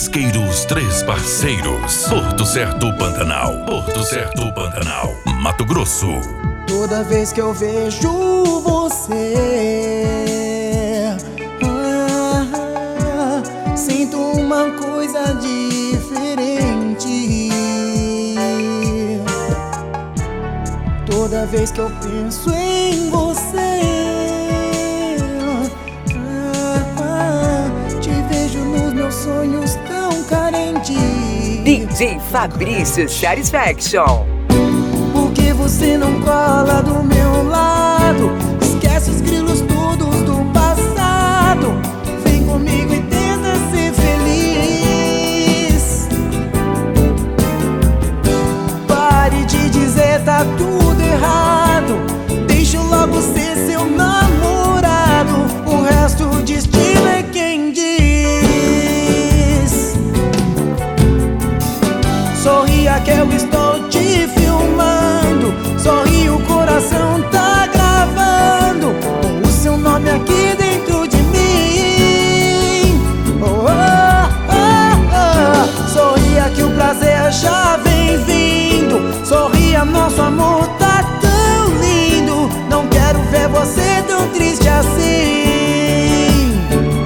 Petisqueiros Três Parceiros, Porto Certo, Pantanal, Porto Certo, Pantanal, Mato Grosso. Toda vez que eu vejo você, sinto uma coisa diferente. Toda vez que eu penso em você, te vejo nos meus sonhos tão carente. DJ Fabrício Satisfaction. Por que você não cola do meu lado? Esquece os grilos todos do passado. Vem comigo e tenta ser feliz. Pare de dizer tá tudo errado. Deixa eu logo ser seu namorado. O resto o destino é quem diz. Sorria que eu estou te filmando. Sorri, o coração tá gravando o seu nome aqui dentro de mim. Oh, oh, oh, oh. Sorria que o prazer já vem vindo. Sorria, nosso amor tá tão lindo. Não quero ver você tão triste assim.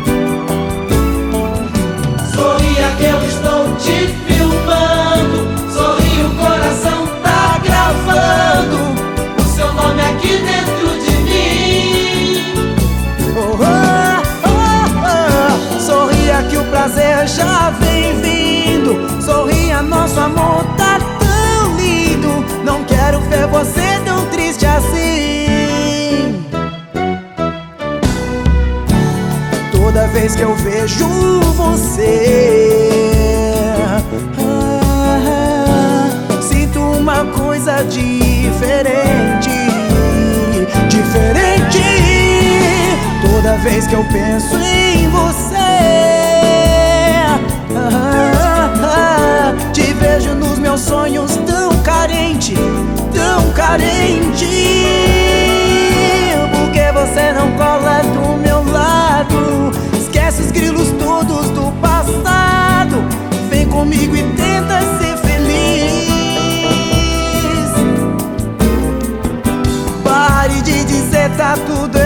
Sorria que eu estou te filmando. Sorri, o coração tá gravando o seu nome aqui dentro de mim. Oh, oh, oh, oh. Sorria que o prazer já vem vindo. Sorria, nosso amor tá tão lindo. Não quero ver você tão triste assim. Toda vez que eu vejo você, sinto uma coisa diferente. Diferente. Toda vez que eu penso em você, te vejo nos meus sonhos tão carente. Tão carente. Por que você não cola do meu lado? Esquece os grilos todos do passado. Vem comigo e tenta ser feliz. Pare de dizer tá tudo